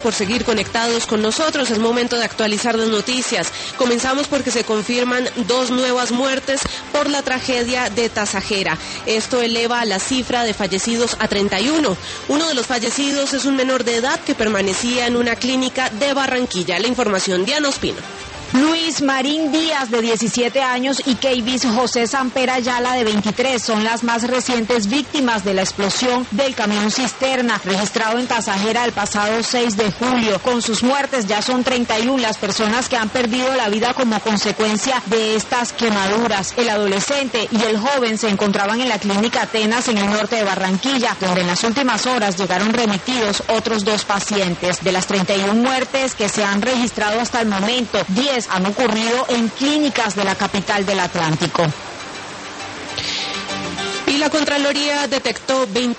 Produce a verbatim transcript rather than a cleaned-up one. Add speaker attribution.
Speaker 1: por seguir conectados con nosotros. Es momento de actualizar las noticias. Comenzamos porque se confirman dos nuevas muertes por la tragedia de Tasajera. Esto eleva la cifra de fallecidos a treinta y uno. Uno de los fallecidos es un menor de edad que permanecía en una clínica de Barranquilla. La información, Diana Ospino.
Speaker 2: Luis Marín Díaz, de diecisiete años, y Keivis José Sampera Ayala, de veintitrés, son las más recientes víctimas de la explosión del camión cisterna registrado en Tasajera el pasado seis de julio. Con sus muertes ya son treinta y uno las personas que han perdido la vida como consecuencia de estas quemaduras. El adolescente y el joven se encontraban en la clínica Atenas en el norte de Barranquilla, donde en las últimas horas llegaron remitidos otros dos pacientes. De las treinta y una muertes que se han registrado hasta el momento, diez han ocurrido en clínicas de la capital del Atlántico.
Speaker 1: Y la Contraloría detectó veinte